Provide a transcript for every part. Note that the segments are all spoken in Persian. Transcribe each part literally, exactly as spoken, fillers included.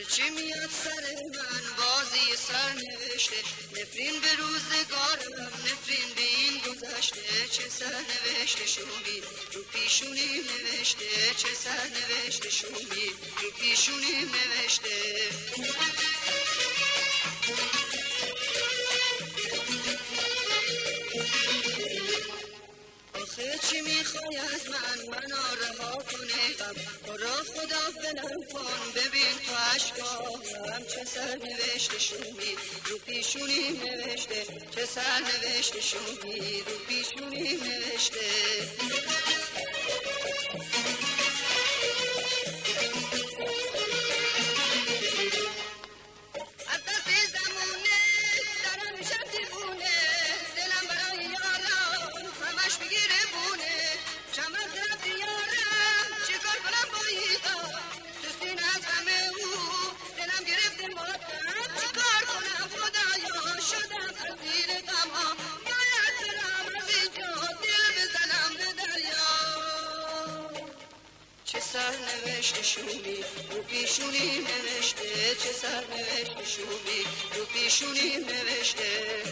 هرچی میاد سر من بازی سر نوشته، نفرین به روزگارم نفرین به این گذشته. چه سر نوشته شومی رو پیشونی نوشته، چه سر نوشته شومی رو پیشونی نوشته. آخه چی میخوای از من منو رها کنه غم، برا خدا بلند کن ببین تو عشقام. چه سر نوشته شومی رو پیشونی نوشته، چه سر نوشته شومی رو پیشونی نوشته. چه سر نوشته شومی رو پیشونی نوشته، چه سر نوشته شومی رو پیشونی نوشته.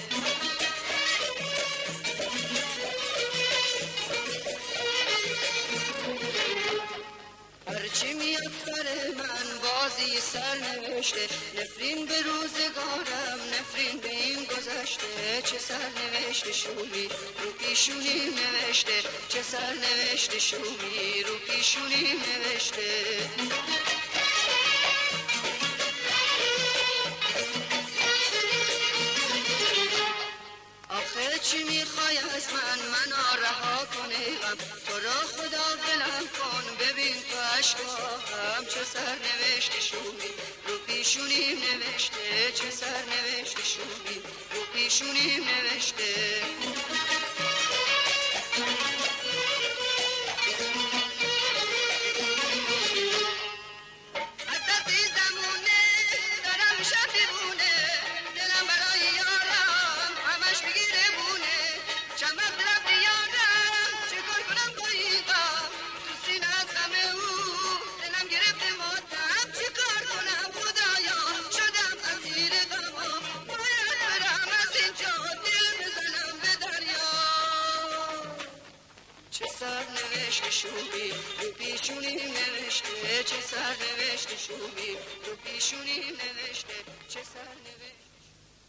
هرچی میاد سر من بازی سر نوشته، نفرین به روزگارم نفرین به این گذشته. چه سر نوشته شومی رو پیشونی نوشته، چه سر نوشته شومی رو پیشونی نوشته. آخه چی میخوای از من منو رها کنه غم، تو را خدا بلند کن ببین تو عشقام. چه سر نوشته شومی رو پیشونی نوشته، چه سر نوشته شومی رو پیشونی نوشته. چه سر نوشته شومی رو پیشونی نوشته، چه سر نوشته شومی رو پیشونی نوشته، چه سر نوشته.